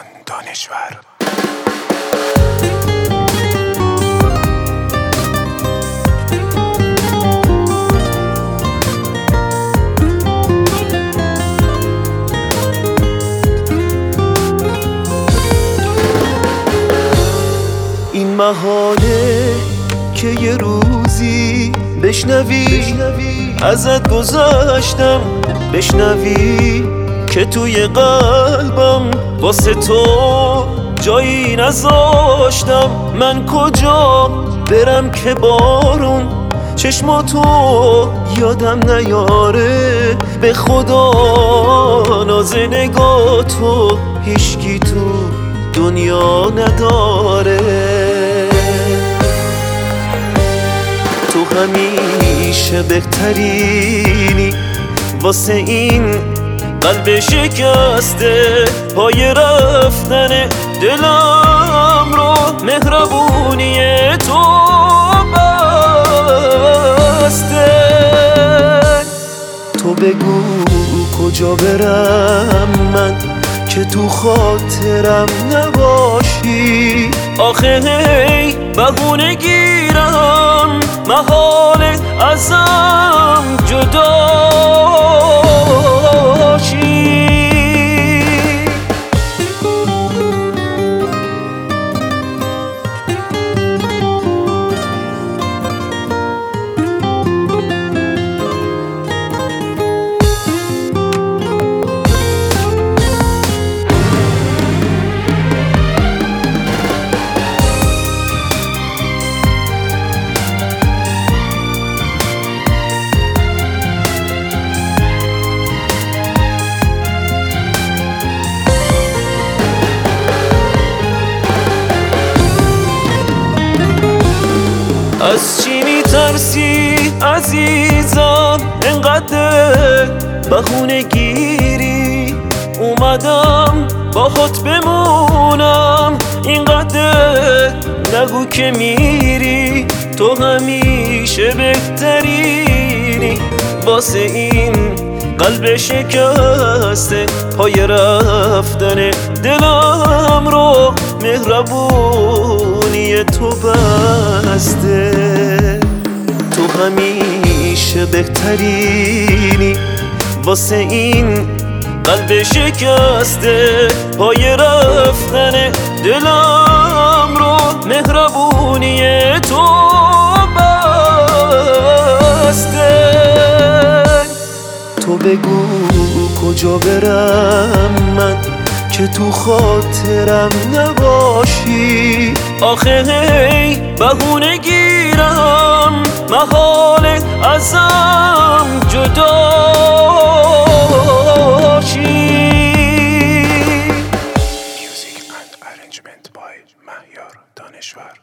دانشور. این محاله که یه روزی بشنوی ازت گذشتم، بشنوی که توی قلبم واسه تو جایی نذاشتم. من کجا برم که بارون چشماتو یادم نیاره؟ به خدا ناز نگاتو هیچکی تو دنیا نداره. تو همیشه بهترینی واسه این قلب شکسته، پای رفتن دلم رو مهربونی تو بسته. تو بگو کجا برم من که تو خاطرم نباشی؟ آخه هی بهونه گیرم محاله ازم جدا شی. از چی میترسی عزیزم انقدر بهونه گیری؟ اومدم باهات بمونم اینقدر نگو که میری. تو همیشه بهترینی واسه این قلب شکسته، پای رفتن دلم رو مهربونی تو بسته. تو همیشه بهترینی واسه این قلب شکسته، پای رفتن دلم رو مهربونی تو بسته. تو بگو کجا برم من که تو خاطرم نباشی؟ آخه هی بهونه گیرم محاله ازم جدا شی. Music and arrangement by مهیار دانشور.